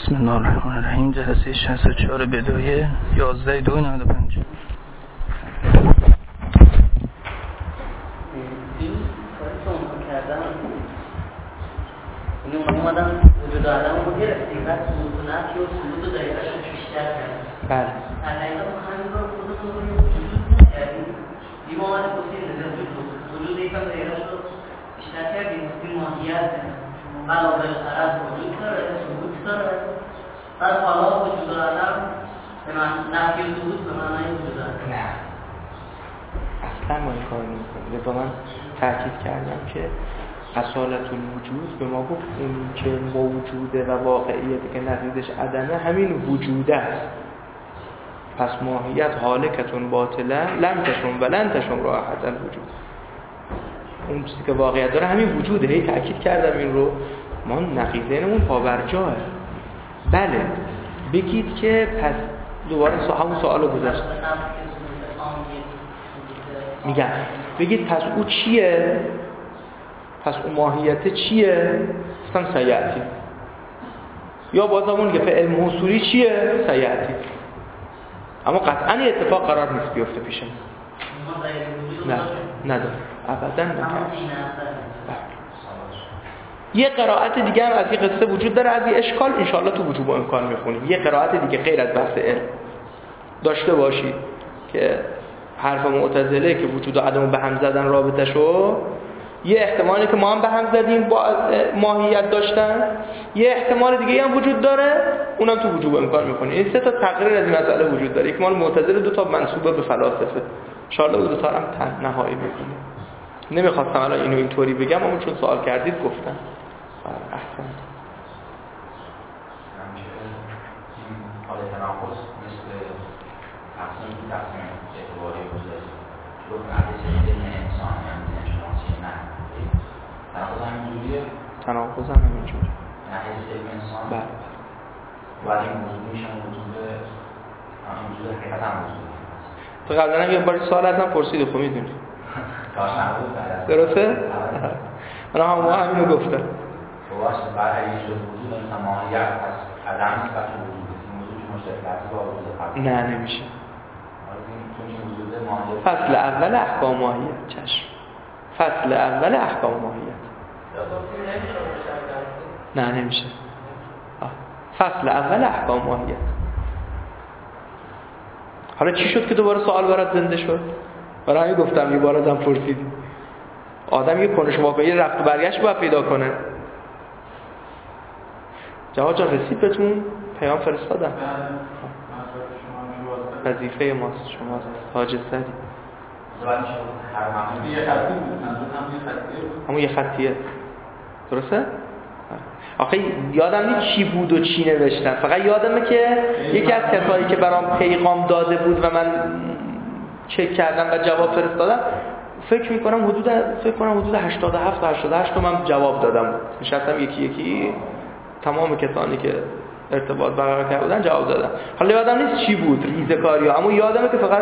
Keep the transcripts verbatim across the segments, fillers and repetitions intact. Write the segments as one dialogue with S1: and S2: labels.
S1: بسم الله الرحمن الرحیم. جلسه شصت و چهار بدایه یازده دو نود و پنج.
S2: اینو اومدن وجود آدم رو گرفتیم بعد سلوک و نفی و سلوک و دقیقش بیشتر کردیم.
S3: بله
S2: الان ما همین رو خودمون رو وجود نکردیم. دیگه ما اومدیم گفتیم وجود بود. وجود یکم دقیقش رو بیشتر کردیم. گفتیم ماهیت علاوه بر وجود داره، سلوک داره. بعد حالا وجود آدم به معنی نفی و سلوک به معنی وجود آدم.
S3: نه اصلا ما این کار نمی‌کنیم. لذا من تاکید کردم که اصالت الوجود به ما گفت اون که موجوده و واقعیتی که نقیضش عدمه همین وجوده است. پس ماهیت حالکتون باطله لم تشون ولن تشون راحت الوجود. اون چیزی که واقعیت داره همین وجوده. هی تاکید کردم این رو. ما نقیضینمون پاورجاه. بله بگید که پس دوباره همون سوالو گذاشت میگم بگید پس او چیه؟ پس اون ماهیت چیه؟ اصلا سیعتی. یا باز همون که فعل موصولی چیه؟ سیعتی. اما قطعا اتفاق قرار نیست بیفته پیش ما. نه نداره ابدا نکرد. یه قرائت دیگه هم از این قصه وجود داره از این اشکال انشاءالله تو وجوب و امکان میخونیم. یه قرائت دیگه غیر از بحث علم داشته باشید که حرف معتزله که وجود و عدم به هم زدن رابطه شو، یه احتمالی که ما هم به هم زدیم با ماهیت داشتن، یه احتمال دیگه هم وجود داره اونم تو وجوب امکان میکنه. این سه تا تقریر از این مسئله وجود داره. یک مال معتزله، دو تا منسوبه به فلاسفه. ان شاء الله دو تا هم نهایی میکنیم. نمیخواستم الان اینو اینطوری بگم اما چون سوال کردید گفتم. احسن.
S4: حال تناقض مثل تقسیم تقسیم اعتباری بوده رو عدس علم انسان یعنی شناسی نه تناقض همینجوریه؟
S3: تناقض هم همینجوریه
S4: نه حس علم انسان؟
S3: بله
S4: ولی موضوع میشن وجود همین وجود حقیقت هم وجود
S3: تو قبلا هم یه باری سوال ازم پرسید خب میدونی درسته؟ من هم ما همینو گفتم
S4: واسه برای یه جور وجود مثلا ماهیت از عدم نسبت به وجود این موضوع که مشترکاتی با وجود قبل
S3: نه نمیشه.
S4: فصل
S3: اول احکام ماهیت چشم فصل اول احکام ماهیت نه نمیشه. آه. فصل اول احکام ماهیت. حالا چی شد که دوباره سوال برات زنده شد؟ برای همین گفتم یه بار ازم پرسیدی. آدم یه کنش واقعی رفت و برگشت باید پیدا کنه. جواد جان رسید بهتون پیام فرستادم. وظیفه ماست شما حاج سدی. همون یه خطیه. درسته؟ آخه یادم نیست چی بود و چی نوشتم. فقط یادمه که یکی از کسایی که برام پیغام داده بود و من چک کردم و جواب فرستادم فکر میکنم حدود فکر کنم حدود هشتاد و هفت تا هشتاد و هشت تا من جواب دادم. نشستم یکی یکی تمام کسانی که ارتباط برقرار کرده بودن جواب دادم. حالا یادم نیست چی بود ریزه کاریا اما یادمه که فقط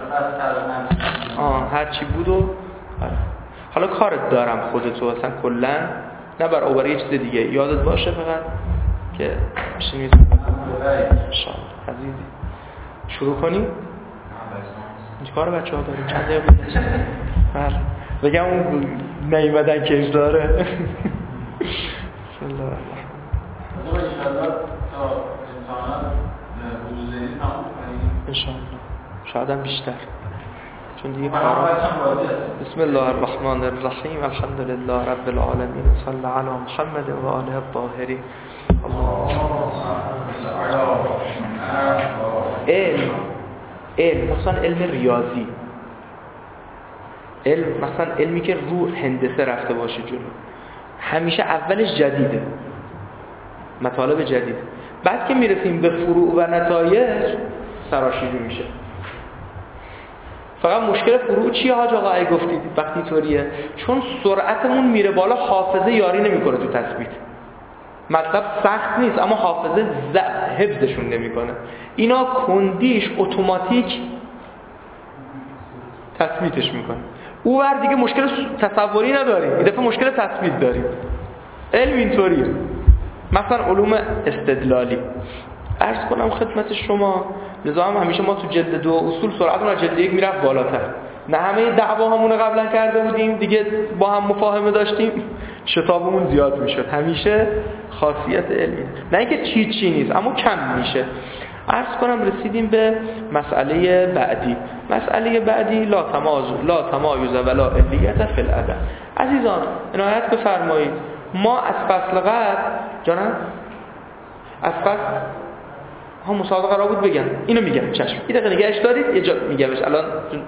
S3: آه هر چی بود و حالا کارت دارم خودتو اصلا کلا نه بر اوبر یه چیز دیگه یادت باشه فقط که بشینید ان شاء الله عزیزی شروع کنیم. چیکار بچه‌ها داریم چند دقیقه بود بله بگم اون نیومدن که داره بسم الله الرحمن
S5: الرحیم. ان شاء الله تا امتحانات حضوری تموم کنیم
S3: ان شاء الله شاید هم بیشتر چون دیگه کارا بسم الله الرحمن الرحیم الحمد لله رب العالمین صلی علی محمد و آله الطاهرین. علم علم مثلا علم ریاضی، علم مثلا علمی که رو هندسه رفته باشه جلو، همیشه اولش جدیده، مطالب جدید. بعد که میرسیم به فروع و نتایج سراشیبی میشه. فقط مشکل فروع چیه حاج آقا ای گفتید وقتی طوریه؟ چون سرعتمون میره بالا حافظه یاری نمیکنه تو تثبیت. مطلب سخت نیست اما حافظه حفظشون نمیکنه. اینا کندیش اتوماتیک تثبیتش میکنه. او ور دیگه مشکل تصوری نداریم، این دفعه مشکل تثبیت داریم. علم اینطوریه. مثلا علوم استدلالی عرض کنم خدمت شما، لذا هم همیشه ما تو جلد دو اصول سرعتمون از جلد یک میرفت بالاتر. نه همه دعواهامون قبلا کرده بودیم دیگه با هم مفاهمه داشتیم، شتابمون زیاد میشد. همیشه خاصیت علمی نه اینکه چی چی نیست اما کم میشه. عرض کنم رسیدیم به مسئله بعدی. مسئله بعدی لا تمایز لا تمایز ولا علیت فی العدم. عزیزان عنایت بفرمایید، ما از فصل قبل جانم از فصل ها مسابقه قرار بود بگم، اینو میگم چشم یه دقیقه نگهش دارید، یه جا میگمش الان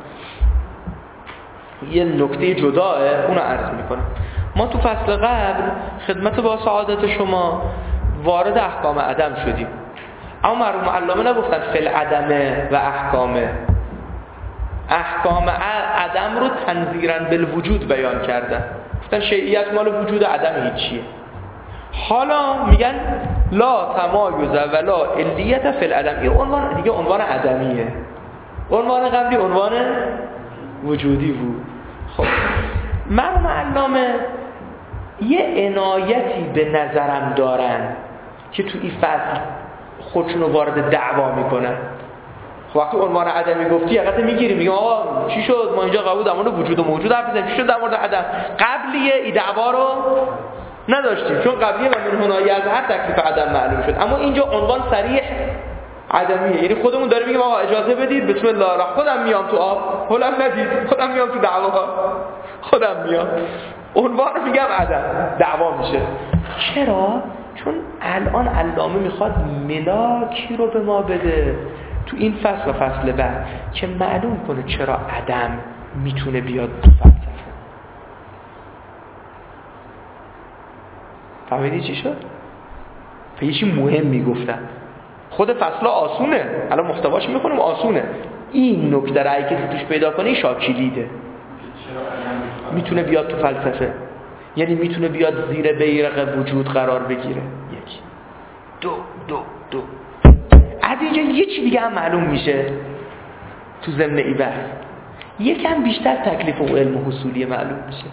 S3: یه نکته جداه اونو عرض میکنم. ما تو فصل قبل خدمت با سعادت شما وارد احکام عدم شدیم، اما مرحوم علامه نگفتن فی العدم و احکامه. احکام عدم رو تنظیرا بالوجود بیان کردن، گفتن شیعیت مال وجود عدم هیچیه. حالا میگن لا تمایز ولا علیت فی العدم. این عنوان دیگه عنوان عدمیه، عنوان قبلی عنوان وجودی بود. خب مرحوم علامه یه عنایتی به نظرم دارن که تو این فصل خودشونو وارد دعوا میکنن. خب وقتی عنوان عدمی گفتی حقیقت میگیری، میگم آقا چی شد ما اینجا قبول در مورد وجود و موجود حرف بزنیم، چی شد در مورد عدم؟ قبلیه این دعوا رو نداشتیم چون قبلیه و من هنایی از هر تکلیف عدم معلوم شد، اما اینجا عنوان صریح عدمیه. یعنی خودمون داریم میگیم آقا اجازه بدید بسم الله الرحمن، خودم میام تو آب، هولم ندید، خودم میام تو دعوا، خودم میام. عنوان میگم عدم، دعوا میشه. چرا؟ چون الان علامه میخواد ملاکی رو به ما بده تو این فصل و فصل بعد که معلوم کنه چرا عدم میتونه بیاد تو فلسفه. فهمیدی چی شد؟ یه چی مهم میگفتن. خود فصل آسونه، الان محتواش میخونیم آسونه. این نکته رأی که توش پیدا کنی شاکیلیده، میتونه بیاد تو فلسفه، یعنی میتونه بیاد زیر بیرق وجود قرار بگیره. یک دو دو دو از اینجا یه چی دیگه هم معلوم میشه تو ضمن ای بحث، یکم بیشتر تکلیف و علم حصولیه معلوم میشه،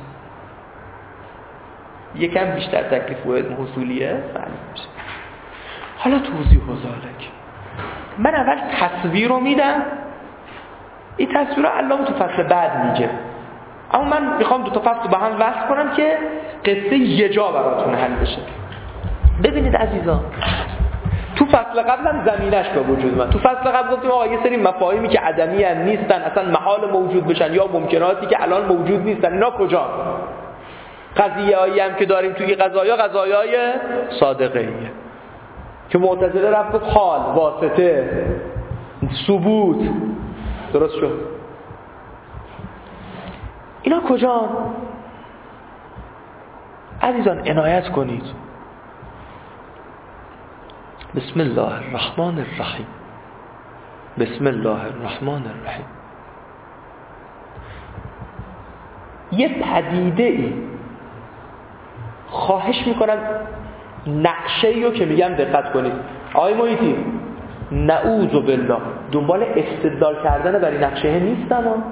S3: یکم بیشتر تکلیف و علم حصولیه معلوم میشه. حالا توضیح و ذالک، من اول تصویر رو میدم، این تصویر رو علامه تو فصل بعد میگه، اما من میخوام دو تا فصل با هم وصل کنم که قصه یه جا براتون حل بشه. ببینید عزیزان، تو فصل قبل هم زمینش به وجود من. تو فصل قبل گفتیم آقا یه سری مفاهیمی که عدمی هم نیستن، اصلا محال موجود بشن، یا ممکناتی که الان موجود نیستن، اینا کجا؟ قضیه هایی هم که داریم توی قضایا قضایای صادقه ایه که معتزله رفت حال، واسطه، ثبوت. درست شد؟ اینا کجا؟ عزیزان عنایت کنید. بسم الله الرحمن الرحیم. بسم الله الرحمن الرحیم. یه پدیده ای خواهش میکنم نقشه ای رو که میگم دقت کنید. آقای محیطی نعوذ بالله دنبال استدلال کردن برای نقشه نیستن ها،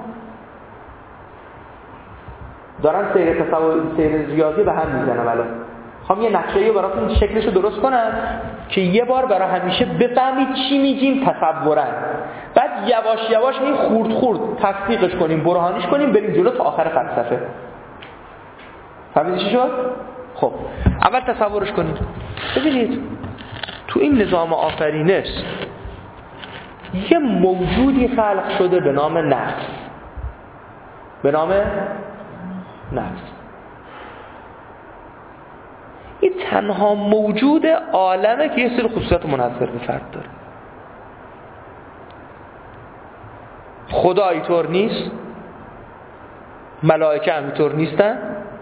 S3: دارن سیر تصور سیر ریاضی به هم میزنم. الان خواهم یه نقشه ای رو براتون شکلش رو درست کنم که یه بار برای همیشه بفهمید چی میگیم تصورا، بعد یواش یواش این خورد خورد تصدیقش کنیم، برهانیش کنیم، بریم جلو تا آخر فلسفه. فهمیدی چی شد؟ خب اول تصورش کنید. ببینید تو این نظام آفرینش یه موجودی خلق شده به نام نفس، به نام نفس. این تنها موجود عالمه که یه سری خصوصیت منحصر به فرد داره. خدا اینطور نیست، ملائکه هم اینطور نیستن،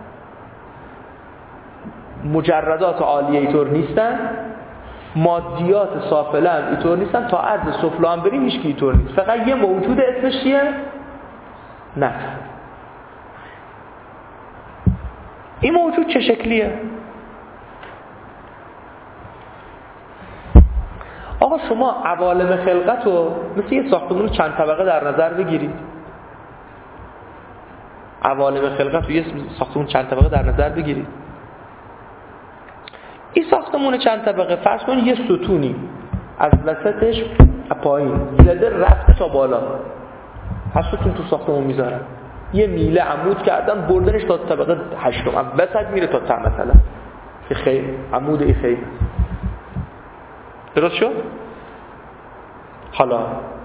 S3: مجردات عالیه اینطور نیستن، مادیات سافله هم اینطور نیستن، تا عرض سفله هم بریم هیچ کی اینطور نیست. فقط یه موجود اسمش چیه؟ نفس. این موجود چه شکلیه؟ آقا شما عوالم خلقت رو مثل یه ساختمون چند طبقه در نظر بگیرید. عوالم خلقت رو یه ساختمون چند طبقه در نظر بگیرید. این ساختمون ساختمون چند طبقه، فرض کن یه ستونی از وسطش پایین زده رفته تا بالا، هر ستون تو ساختمون میذارن یه میله عمود کردن بردنش تا طبقه هشتم، از وسط میره تا ته مثلا که خیل عمود ای خیل. درست شد؟ حالا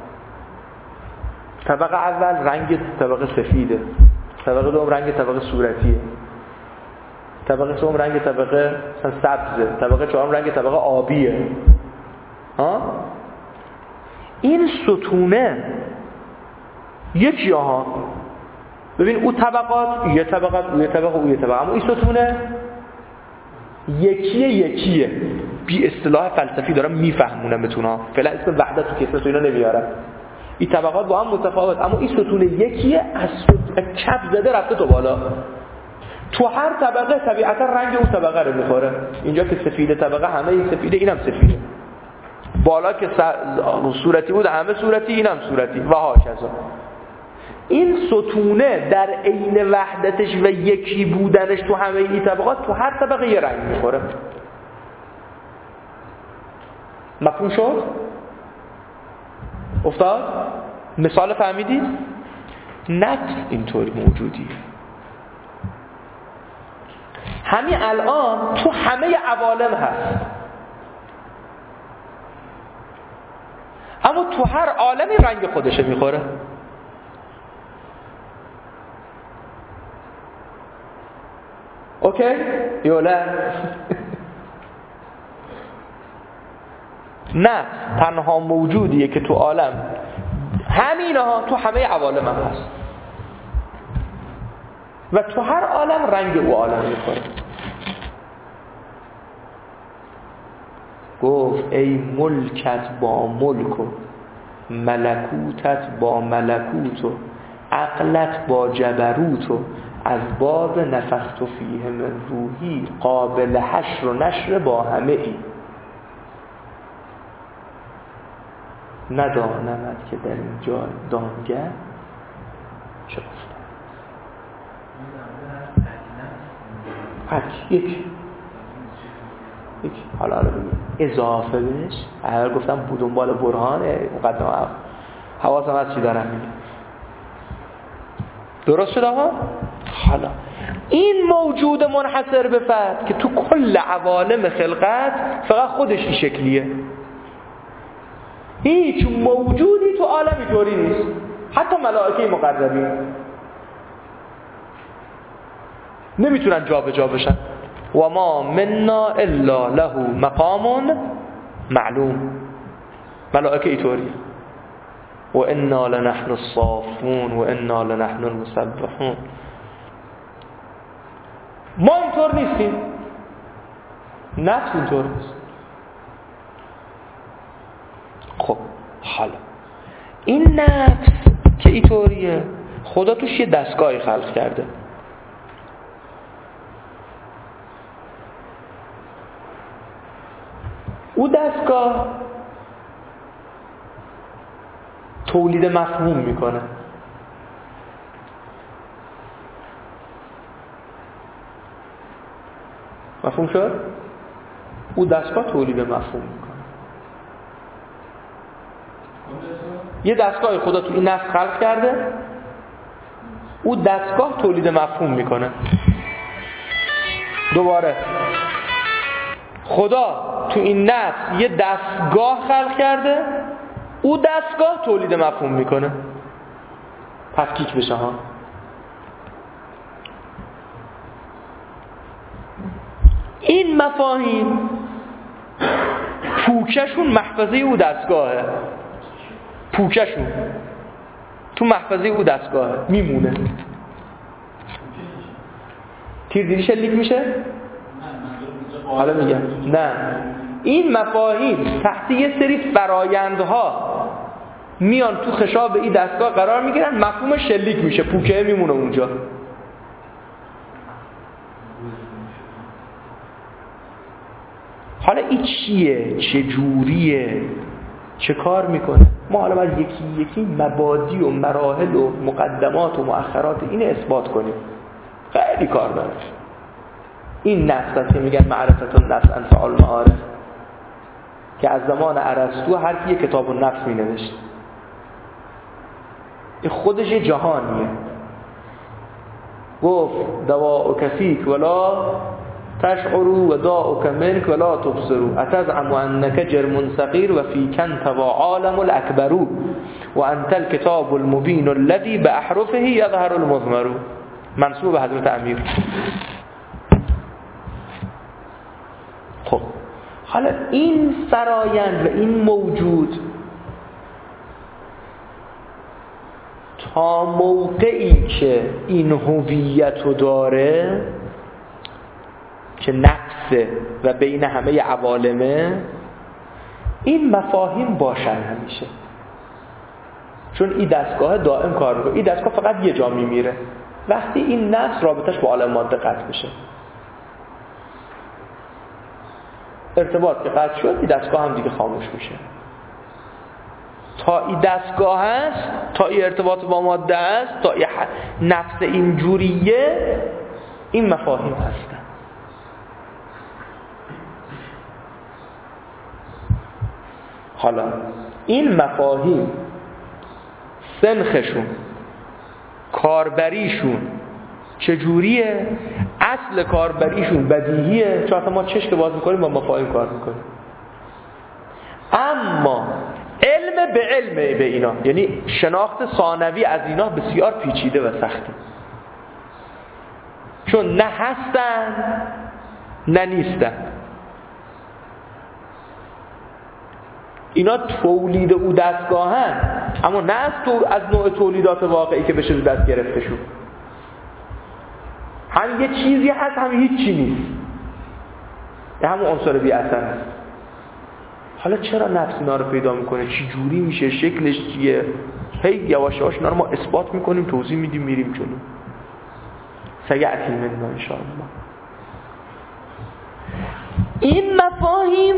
S3: طبقه اول رنگ طبقه سفیده، طبقه دوم رنگ طبقه صورتیه، طبقه سوم رنگ طبقه سبزه، طبقه چهارم رنگ طبقه آبیه. ها؟ این ستونه یکی ها ببین او طبقات یه طبقات او یه طبقه او یه طبقه، اما این ستونه یکیه یکیه. بی اصطلاح فلسفی دارم میفهمونم بتونم، فعلا اسم وحدت و کثرت اینا نمیارم. این طبقات با هم متفاوت، اما این ستونه یکیه، از کف زده رفته تو بالا. تو هر طبقه طبیعتا رنگ اون طبقه رو میخوره. اینجا که سفید طبقه همه این سفیده، اینم سفیده. بالا که صورتی بود همه صورتی، اینم صورتی و هاکذا. این ستونه در عین وحدتش و یکی بودنش تو همه این طبقات تو هر طبقه یه رنگ میخوره. مفهوم شد؟ افتاد؟ مثال فهمیدید؟ نفس اینطوری موجودیه. همین الان تو همه عوالم هست، اما تو هر عالمی رنگ خودشه میخوره. اوکی؟ یا نه؟ نه، تنها موجودیه که تو عالم همینها تو همه عوالم هم هست و تو هر عالم رنگ او عالم میخوره. گفت ای ملکت با ملک و ملکوتت با ملکوت و عقلت با جبروت و از باب نفخت فیه من روحی قابل حشر و نشر با همه ای. ندانمد که در اینجا دانگر چه گفتم؟ یک یک یک حالا رو بگیم اضافه بهش. اول گفتم بود دنبال برهانه، مقدمه حواسم از چی دارم میگم. درست شد آقا؟ حالا این موجود منحصر به فرد که تو کل عوالم خلقت فقط خودش این شکلیه، هیچ موجودی تو عالمی طوری نیست، حتی ملائکه مقربین نمیتونن جا به جا بشن. و ما منا الا له مقام معلوم. ملائکه اینطوریه. و انا لنحن الصافون و انا لنحن المسبحون. ما اینطور نیستیم، نفس اینطور نیست. خب حالا این نفس که اینطوریه خدا توش یه دستگاهی خلق کرده. او دستگاه تولید مفهوم میکنه. مفهوم شد؟ او دستگاه تولید مفهوم میکنه. یه دستگاه خدا تو این نفس خلق کرده، او دستگاه تولید مفهوم میکنه. دوباره خدا تو این نفس یه دستگاه خلق کرده، او دستگاه تولید مفهوم میکنه. تفکیک بشه ها. این مفاهیم پوکشون محفظه او دستگاهه، پوکشون تو محفظه او دستگاهه میمونه. تیر دیری شلیک میشه؟ حالا میگم نه، این مفاهیم تحت یه سری فرایندها میان تو خشاب این دستگاه قرار میگیرن، مفهوم شلیک میشه، پوکه میمونه اونجا. حالا این چیه؟ چه جوریه؟ چه کار میکنه؟ ما حالا باید یکی یکی مبادی و مراحل و مقدمات و مؤخرات اینو اثبات کنیم. خیلی کار داره. این نفس است که میگن معرفت النفس انفع المعارف، که از زمان ارسطو هر کی کتاب النفس می نوشت. این خودش یه جهانیه. گفت دواء فیک ولا تشعروا و داء منک ولا تبصروا اتزعم انک جرم صغیر و فیک انت و عالم الاکبر و انت الكتاب المبین الذي باحرفه یظهر المضمر. منسوب به حضرت امیر. خب حالا این فرایند و این موجود تا موقعی که این هویت رو داره که نفسه و بین همه عوالمه، این مفاهیم باشن همیشه، چون این دستگاه دائم کار میکنه. این دستگاه فقط یه جا میمیره وقتی این نفس رابطش با عالم ماده قطع بشه. ارتباط که قطع شد، این دستگاه هم دیگه خاموش میشه. تا این دستگاه هست، تا این ارتباط با ماده هست، تا این نفس اینجوریه، این مفاهیم هستن. حالا این مفاهیم سنخشون، کاربریشون چجوریه؟ اصل کاربریشون بدیهیه، چون ما چشم باز میکنیم با مفاهیم کار میکنیم. اما علم به علم به اینا، یعنی شناخت ثانوی از اینا بسیار پیچیده و سخته، چون نه هستن نه نیستن. اینا تولید او دستگاهن، اما نه از, تو از نوع تولیدات واقعی که بشه دست گرفته شد. هم یه چیزی هست، هم هیچ چی نیست، یه همون عنصر بی اثر هست. حالا چرا نفس اینا رو پیدا میکنه؟ چی جوری میشه؟ شکلش چیه؟ هی یواش یواش اینا رو ما اثبات میکنیم، توضیح میدیم، میریم جلو. سیأتی منا ان شاء الله. این مفاهیم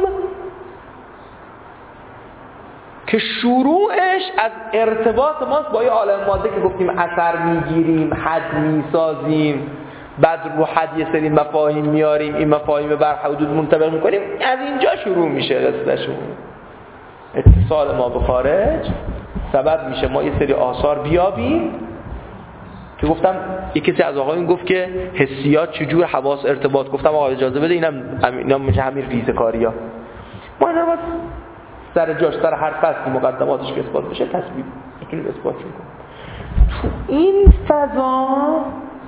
S3: که شروعش از ارتباط ماست با یه عالم ماده که گفتیم اثر میگیریم، حد میسازیم، بعد رو حد یه سری مفاهیم میاریم، این مفاهیم بر حدود منطبق میکنیم، از اینجا شروع میشه قصدشون. اتصال ما به خارج سبب میشه ما یه سری آثار بیابیم که گفتم یک کسی از آقایون گفت که حسیات چجور حواس ارتباط. گفتم آقا اجازه بده، اینم اینا میشه همین فیزیکاریا. ما اینا باید سر جاش، سر هر فصل مقدماتش که اثبات بشه تصویب میتونیم اثبات کنیم. تو این فضا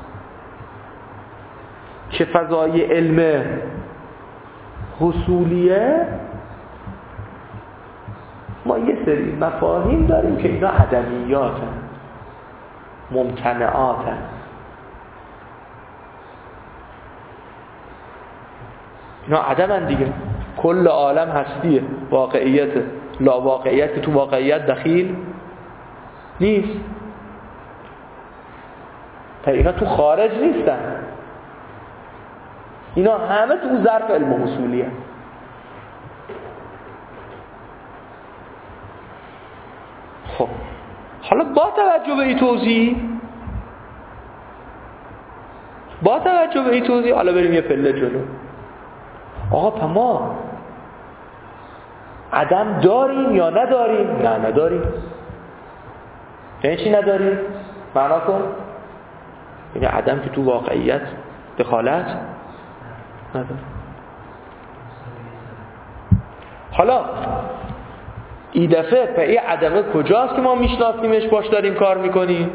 S3: که فضای علم حصولیه، ما یه سری مفاهیم داریم که اینا عدمیاتن، ممتنعاتن. اینا عدمن دیگه. کل عالم هستیه، واقعیت. لا واقعیت که تو واقعیت دخیل نیست. تا اینا تو خارج نیستن، اینا همه تو ظرف علم حصولیه. خب حالا با توجه به این توضیح با توجه به این توضیح حالا بریم یه پله جلو. آقا پا ما عدم داریم یا نداریم؟ نه نداریم. یعنی چی نداریم؟ معنا کن. یعنی عدم که تو واقعیت دخالت نداره. حالا این دفعه په این عدمه کجاست که ما میشناسیمش، باش داریم کار میکنیم؟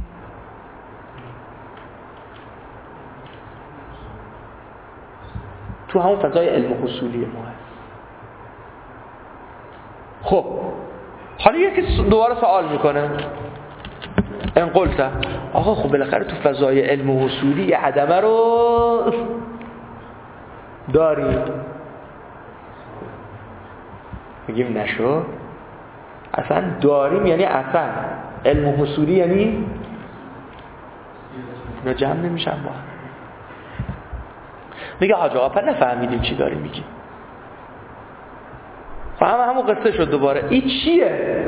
S3: تو همون فضای علم حصولی ما هست. خب حالا یکی دوباره سوال میکنه، این قلت آقا خب بالاخره تو فضای علم حصولی عدمه رو داریم. میگیم نشو، اصلا داریم یعنی اصلا علم حصولی یعنی اینا جمع نمیشن با هم. میگه حاج آقا پر نفهمیدیم چی داری میگی. فهم همون قصه شد دوباره. این چیه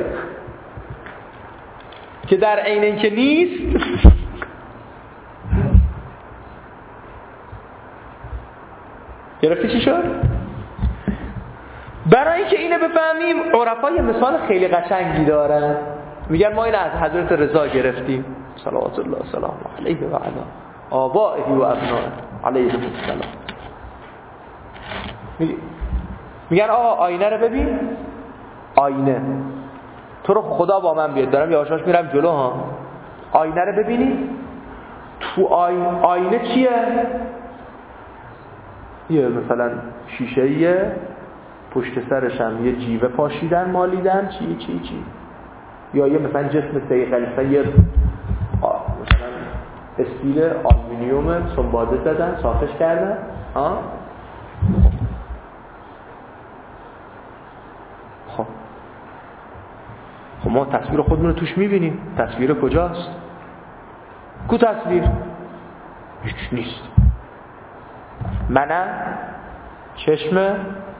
S3: که در عین اینکه نیست گرفتی چی شد؟ برای اینکه اینو بفهمیم عرفا یه مثال خیلی قشنگی دارن، میگن ما این از حضرت رضا گرفتیم صلوات الله سلام علیه و علی آبائه و ابنائه علیه السلام. میگن آقا آینه رو ببین، آینه تو رو خدا با من بیاد، دارم یواشاش میرم جلو ها. آینه رو ببینی، تو آینه, آینه چیه؟ یه مثلا شیشه‌ایه، پشت سرش هم یه جیوه پاشیدن مالیدن، چی چی چی یا یه مثلا جسم صیقلی، مثلا یه مثلا استیل آلومینیوم سنباده زدن صافش کردن ها. خب خب ما تصویر خودمون رو توش میبینیم، تصویر کجاست؟ کو تصویر؟ هیچ نیست. منم چشم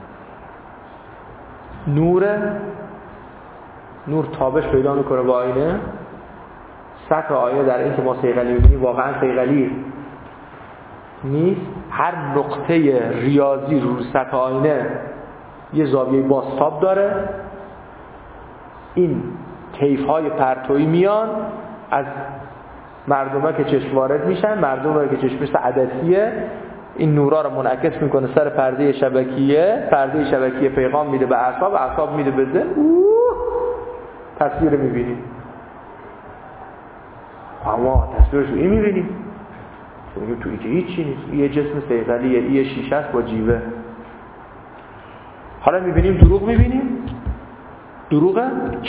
S3: نور نور تابش پیدا میکنه با آینه، سطح آینه در این که ما صیقلی میبینیم واقعا صیقلی نیست. هر نقطه ریاضی رو سطح آینه یه زاویه بازتاب داره. این طیف‌های پرتویی میان از مردمه که چشم وارد میشن، مردمه که چشمش عدسیه، این نورا رو منعکس میکنه سر پرده شبکیه، پرده شبکیه پیغام میده به اعصاب، اعصاب میده به ذهن، تصویر میبینیم. اما تصویرش رو این میبینیم میگیم تو این که هیچی نیست، یه جسم صیقلیه، یه شیشه است با جیوه. حالا میبینیم دروغ، میبینیم دروغه.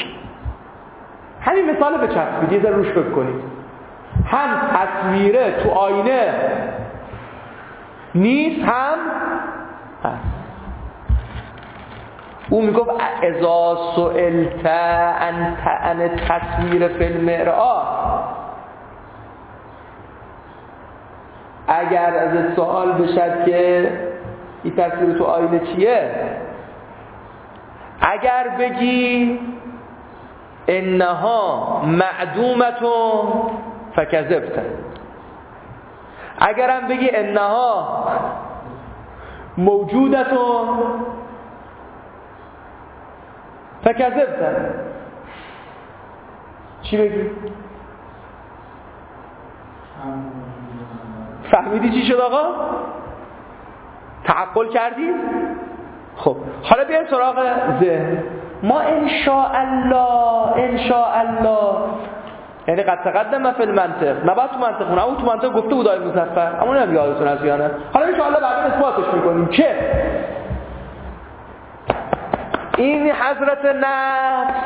S3: همین مثال به چسبیدی در روش فکر کنید. هم تصویره تو آینه نیست، هم هست. او میگفت اذا سئلت عن عن تصویر فی المرآة، اگر از سوال بشد که این تصویر تو آینه چیه، اگر بگی انها معدومتون فکذبت، اگرم بگی انها موجودتون فکذبت، چی بگی؟ فهمیدی چی شد آقا؟ تعقل کردید؟ خب حالا بیایم سراغ ذهن. ما انشاءالله انشاءالله یعنی قد تقدم فی المنطق، نباید تو منطق اون، اما تو منطق گفته بود آقای مظفر، اما نمیگه یادتون از یا نه. حالا انشاءالله بعدا اثباتش میکنیم که این حضرت نفس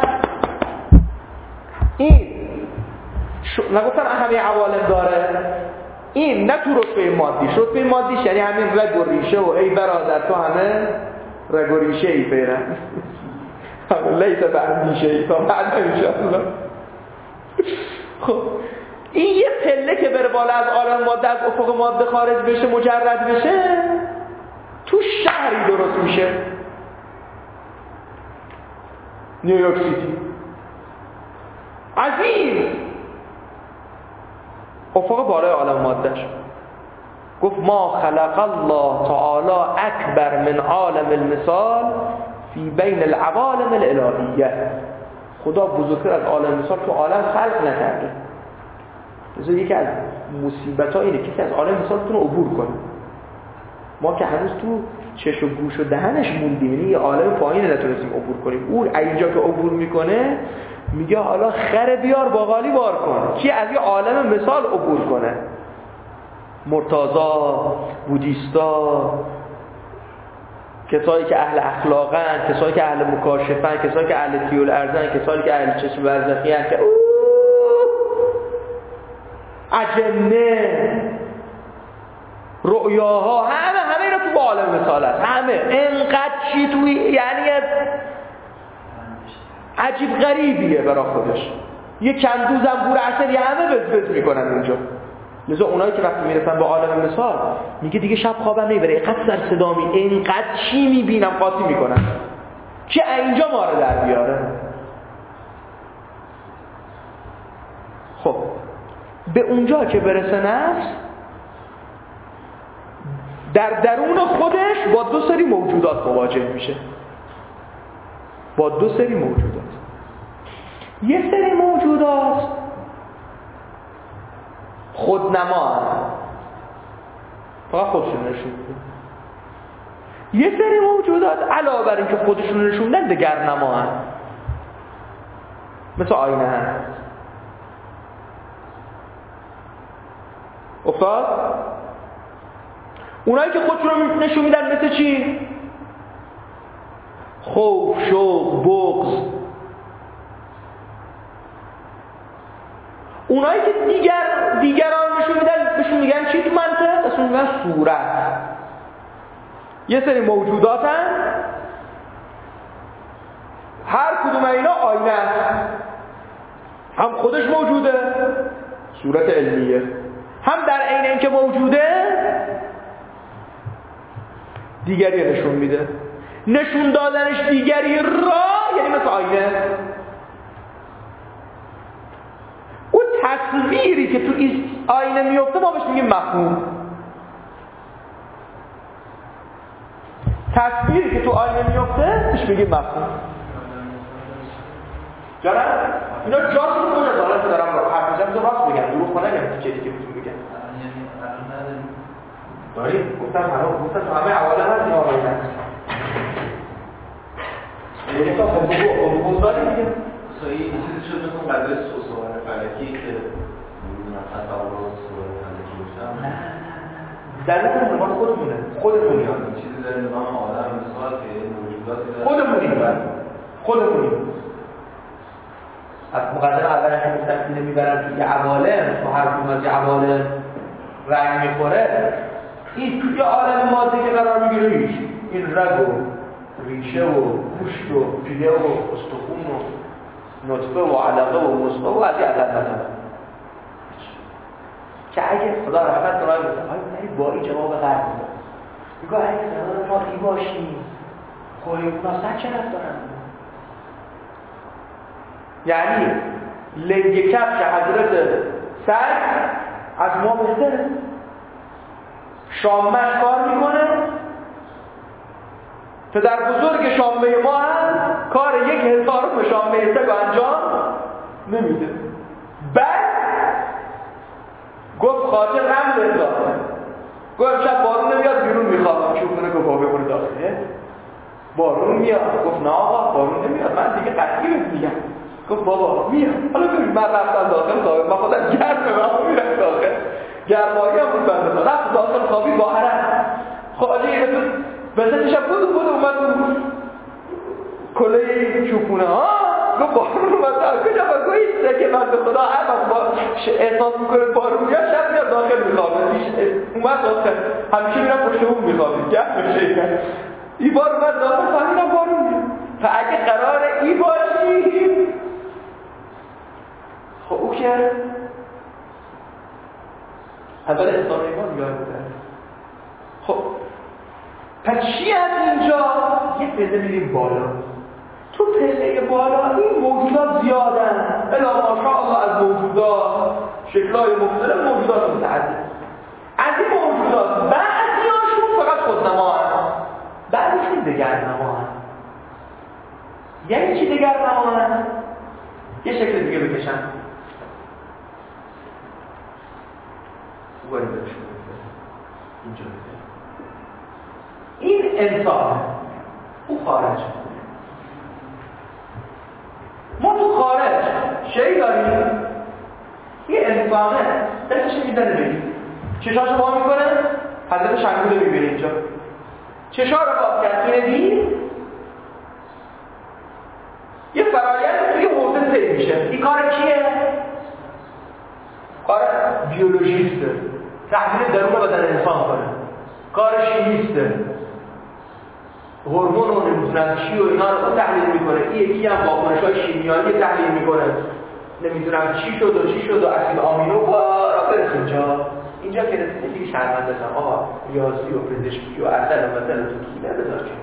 S3: این شو... نگفتم همه عوالم داره، این نه تو رتبه مادیش، رتبه مادیش یعنی همین رگ و ریشه و ای برادر تو همه رگ و ریشه ای پیرن لیس بعدی شیء تا بعد انشاءالله. خب این یه پله که بره بالا از عالم ماده، از افق ماده خارج بشه، مجرد بشه، تو شهری درست میشه، نیویورک سیتی عظیم، افق بالای عالم مادهش. گفت ما خلق الله تعالی اکبر من عالم المثال فی بین العوالم الالهیه. خدا بزرگتر از عالم مثال تو عالم خلق نکرده. مثلا یکی از مصیبت‌ها اینه که از عالم مثال بتونه عبور کنه. ما که هنوز تو چش و گوش و دهنش موندیم، یعنی یه عالم پایین نتونستیم عبور کنیم. اون اینجا که عبور میکنه میگه حالا خر بیار باقالی بار کن، کی از یه عالم مثال عبور کنه. مرتضا، بودیستا، کسایی که اهل اخلاقن، کسایی که اهل مکاشفن، کسایی که اهل تیول ارزن، کسایی که اهل چشم برزخی هن که اجنه رؤیاها، همه همه اینا تو با عالم مثال هست. همه انقدر چی توی یعنی عجیب غریبیه برای خودش. یه کندوزم بور عسل یه همه بزبز میکنن اونجا. لذا اونایی که وقتی میرسن به عالم مثال میگه دیگه شب خوابم نمیبره، اینقدر سر صدا می، اینقدر چی میبینم قاطی میکنم که اینجا ما رو در بیاره. خب به اونجا که برسه نفس در درون خودش با دو سری موجودات مواجه میشه، با دو سری موجودات. یه سری موجودات خودنما هستن، فقط خودشون نشون میدن. یه سری موجودات علاوه بر اینکه خودشون نشون میدن دگرنما هستن، مثل آینه هست. افتاد؟ اونایی که خودشون نشون میدن مثل چی؟ خوف، شوق، بغض. اونایی که دیگر دیگران نشون میدن بهشون میگن چی تو منطق؟ بهشون میگن صورت. یه سری موجوداتن، هر کدوم اینا آینه است. هم خودش موجوده، صورت علمیه، هم در عین اینکه موجوده دیگری نشون میده. نشون دادنش دیگری را یعنی مثل آینه. اون تصویری که تو آینه میفته ما بهش میگیم مفهوم. تصویری که تو آینه میفته بهش میگیم مفهوم. جانم اینا جاشون کجاست؟ حالا که دارم حرف میزنم تو راست میگم، دروغ نگم تو چیزی که بهتون میگم. داریم گفتم حالا گفتم تو همه حواله هست یا آینه هست. یعنی تا خب بگو خب داریم دیگه.
S5: سایی این چیزی شد مثل قدر سوسوان فلکی که نمیدونم تصورات سوال فلکی باشم.
S3: دلیل نظام خودمونه، خودمونی
S5: این چیزی در نظام آدم مثال که موجوداتی داره
S3: خودمونی خودمونی از مقدمه اول که گفتم اینو میبرن توی عوالم، تو هر کدوم از عوالم رنگ میخوره، این توی عالم ماده که قرار میگیره هیچ، این رگ و ریشه و گوشت و پیله و استخون و نطفه و علقه و مصفه و از این عدد مثلا که اگه خدا رحمت کنه بسید های با این جواب غرب میده میگه اگه قرار ما ای باشیم خوری اونا سر چه رفت دارن؟ یعنی لنگ کفش حضرت سر از ما بهتره، شامش کار میکنه، پدر بزرگ شامه ما هم کار یک هزارم شامه سگ انجام نمیده. بعد گفت خاطر رمز اضافه، گفت شب بارون نمیاد بیرون میخوام چوبونه گفت آبه کنه داخله بارون میاد. گفت نه آقا بارون نمیاد، من دیگه قطعی بهت میگم. گفت بابا میاد. حالا ببین من رفتم داخل خوابه، من خودم گرمه من میرم داخل گرمایی هم بود بنده رفت داخل خوابی با عرق خواهجه یه بسید بسید شب بود بود اومد کله چوبونه ها گفت بارون اومد کجا با گویسته که من به خدا هم با احساس میکنه بارون میاد شب میاد داخل میخوابه اومد داخل همیشه میرم پشت اون میخوابه گرم میشه ای بار اومد داخل فهمیدم بارون میاد. و اگه قرار ای باشی خب او که اول اسلام ایمان یاد بودن. خب پس چی از اینجا یه پله میریم بالا، تو پله بالا این موجودات زیادن الا ماشاءالله از موجودات شکلهای مختلف موجودات متعدد. از این موجودات بعضیاشون فقط خودنما هست، بعضیشون دگرنما هست. یعنی چی دگرنما هست؟ یه شکل دیگه بکشم وارد بشون اینجا بده. این انسان او خارج، ما تو خارج شیعی داریم، یه انسانه دستش میزنه بگیم چشاشو با میکنه حضرت شنگوله میبینه اینجا چشا رو باز کرد اینه دید یه فرایند توی حوزه سیر میشه. این کار کیه؟ کار بیولوژیسته، تحلیل درون بدن انسان کنه، کار شیمیسته، هورمون و نمیدونم چی و اینا رو تحلیل میکنه. این یکی هم واکنش‌های شیمیایی تحلیل میکنه، نمیدونم چی شد و چی شد و اسید آمینو بارا برس اینجا اینجا که رسیده دیگه شرمنده شدم آقا ریاضی و پزشکی و اصل و مثل تو کینه بذار که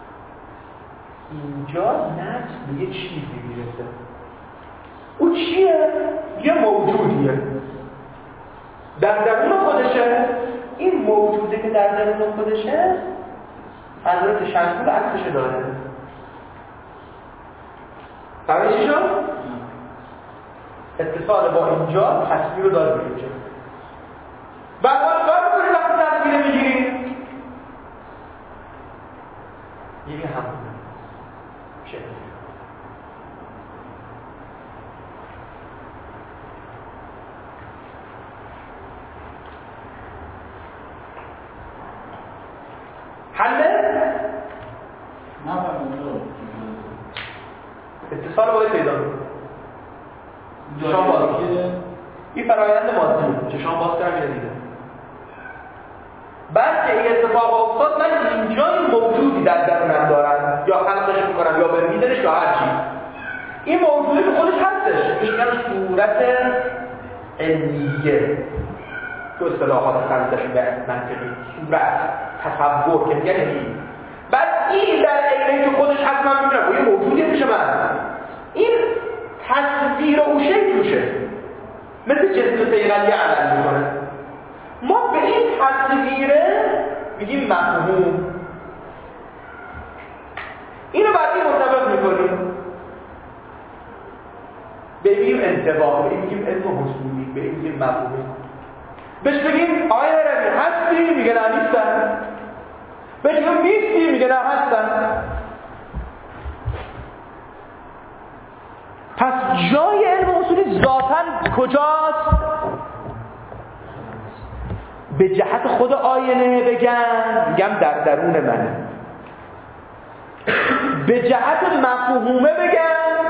S3: اینجا نفس به یه چیزی میرسه. او چیه؟ یه موجودیه در درون خودشه، این موجوده که در درون خودشه حضرت شنگول عکسش داره. فهمیدی چی شد؟ اتصال با اینجا تصویر رو داره میشه. بعد ما کار میکنیم وقتی تصویر میگیریم یکی همون شکل حله؟ اتصال باید پیدا چشام باز این فرایند مادی چشام باز کردم اینه دیده. بعد که این اتفاق افتاد من اینجا این موجودی در درونم دارم یا خلقش میکنم یا به میدنش یا هر چی این موجودی به خودش هستش میگن صورت علمیه تو اصطلاحات خلقش به منطقی صورت تصور که میگن این بعد این در عینه که خودش هست من میبینم یه موجودی پیش من این تصویر او شکلشه مثل جسم پیغلی عمل میکنه ما به این تصویره میگیم مفهوم اینو بعد این مرتبط میکنیم به این انتباه به این میگیم علم حصولی به این میگیم مفهومی بهش بگیم آقای هرمی هستی میگه نه نیستن بهش بگیم نیستی میگه نه هستن پس جای علم اصولی ذاتاً کجاست؟ به جهت خود آینه بگم میگم در درون منه به جهت مفهومه بگم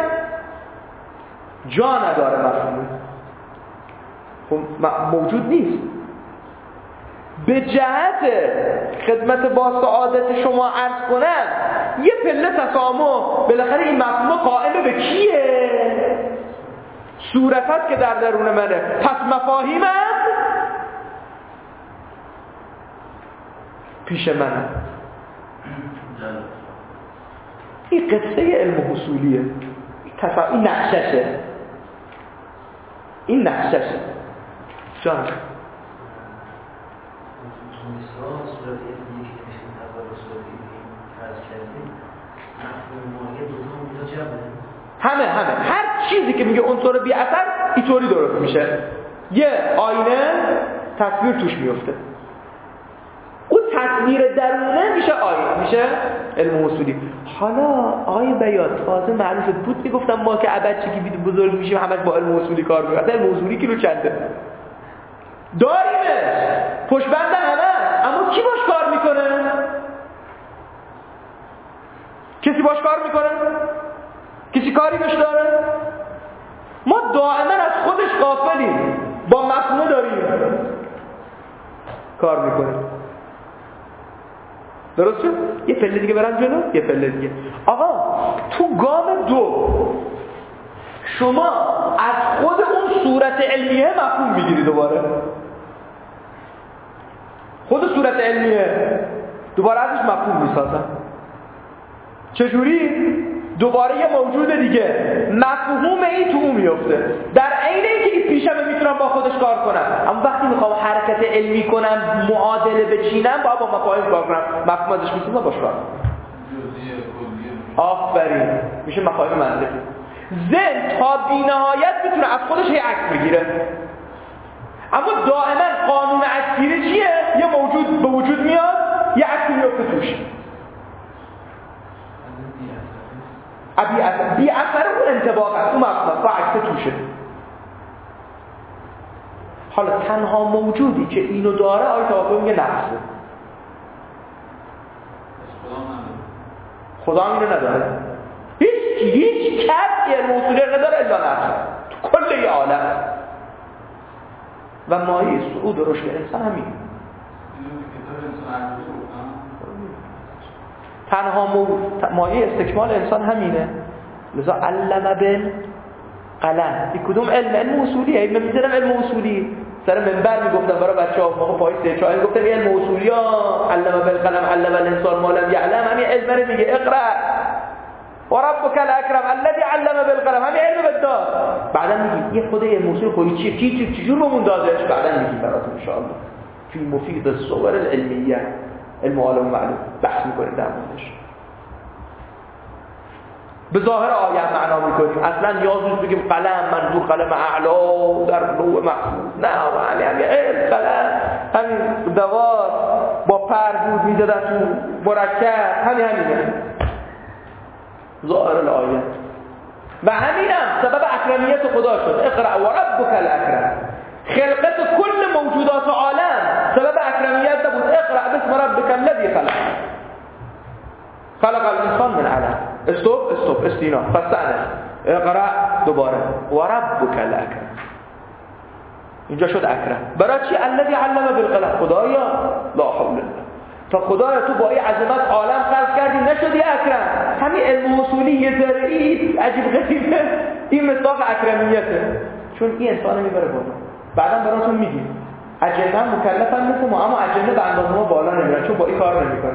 S3: جا نداره مفهومه خب موجود نیست به جهت خدمت با سعادت شما عرض کنم یه پله تسامح بالاخره این مفهوم قائم به کیه؟ صورت هست که در درون منه پس مفاهیمم پیش منه این قصه علم حصولیه تصا... این نقششه این نقششه جان
S2: صورت علمی که میشه تقابل صورت علمی فرض کردیم مفهوم ماهی دو تا اونجا جمعه
S3: همه همه هر چیزی که میگه عنصر بی اثر اینطوری درست میشه یه آینه تصویر توش میفته اون تصویر درونه میشه آینه میشه علم اصولی حالا آیه بیات تازه معروف بود میگفتم ما که ابد چی که بزرگ میشیم همش با علم اصولی کار میکنیم علم اصولی کیلو چنده داریمش پشت بند همه اما کی باش کار میکنه کسی باش کار میکنه کسی کاری بهش داره ما دائما از خودش غافلیم با مفهوم داریم کار میکنیم درست شد؟ یه پله دیگه برم جلو یه پله دیگه آقا تو گام دو شما از خود اون صورت علمیه مفهوم میگیری دوباره خود صورت علمیه دوباره ازش مفهوم میسازن چجوری؟ دوباره یه موجود دیگه مفهوم این تو اون میفته در عین اینکه این پیشمه میتونم با خودش کار کنم اما وقتی میخوام حرکت علمی کنم معادله بچینم باید با مفاهیم کار کنم مفهوم ازش میسازم باش کار آفرین میشه مفاهیم منطقی ذهن تا بی‌نهایت میتونه از خودش یه عکس بگیره اما دائما قانون عکسگیری چیه؟ یه موجود به وجود میاد یه عکسی میفته توش بی اثر بی اثر اون انطباق هست اون مفهوم با عکس توشه حالا تنها موجودی که اینو داره آیه توافق میگه نفسه خدا هم اینو نداره هیچ هیچ کسی علم اصولی نداره الا نفسه تو کل یه عالم و مایه صعود و رشد انسان همین تنها مایه استکمال انسان همینه لذا علم بالقلم این کدوم علم علم اصولیه این میذارم علم اصولی سر منبر میگفتم برای بچه‌ها موقع پای سه چهار گفتم علم اصولی ها علم بالقلم علم الانسان ما لم يعلم همین علم رو میگه اقرا وربك الاكرم الذي علم بالقلم همین علم بده بعدا میگی یه خود علم اصول خودی چیه کی چجور بهمون دادش بعدا میگیم براتون ان شاء الله فی مفید الصور العلمیه، علم عالم معلوم بحث میکنیم در موردش. به ظاهر آیه معنا میکنیم، اصلا نیاز نیست بگیم قلم منظور قلم اعلا در لوح محفوظ، نه یعنی همین علم قلم همین دوار با پر بود میدادن تو مرکب، همین همینه ظاهر الآیه. و همینم سبب اکرمیت خدا شد. اقرأ و ربک الاکرم. خلقت کل موجودات عالم سبب اکرمیت نبود. اقرأ باسم ربک الذی خلق. خلق الانسان من علق. استوب استوب استینا فاستأنف. اقرأ دوباره و ربک الاکرم. اینجا شد اکرم. برای چی؟ الذی علم بالقلم. خدایا لا حول الله. تا خدایا تو با این عظمت عالم خلق کردی نشدی اکرم. همین علم اصولی یه ذره‌ای عجیب غریبه. این مصداق اکرمیته. چون این انسان میبره بالا. بعدم براتون میگیم اجنه مکلفن مثل ما، اما اجنه به اندازه ما بالا نمیرن چون با این کار نمیکنه.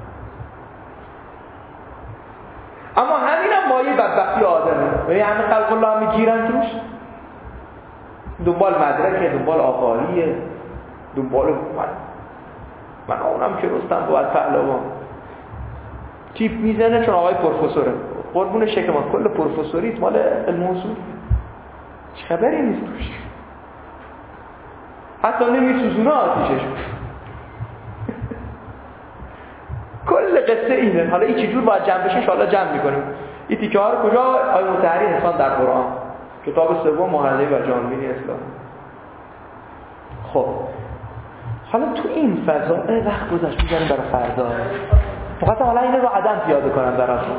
S3: اما همینم مایه بدبختی آدمه. یعنی همه خلق الله هم میگیرن توش، دنبال مدرکه، دنبال آقاییه، دنبال من من اونم که رستم باید پهلوان تیپ میزنه چون آقای پروفسوره. قربون شکل ما کل پروفسوریت مال علم اصول چه خبری نیست توش، حتی نمیسوزونه آتیشش. کل قصه اینه. حالا این چجور باید جمع بشه انشاءالله جمع میکنیم. این تیکه ها رو کجا؟ آیه مطهری انسان در قرآن، کتاب سوم محله و جانبین اسلام. خب حالا تو این فضا وقت گذشت می‌ذاریم برای فردا. فقط حالا اینو رو عدم پیاده کنم براتون.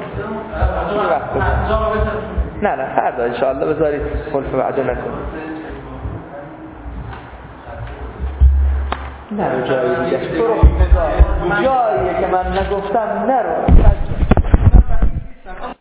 S3: نه نه فردا ان شاء الله بذارید خلف وعده نکنید. نه جایی دیگه. تو رو جایی که من نگفتم نرو.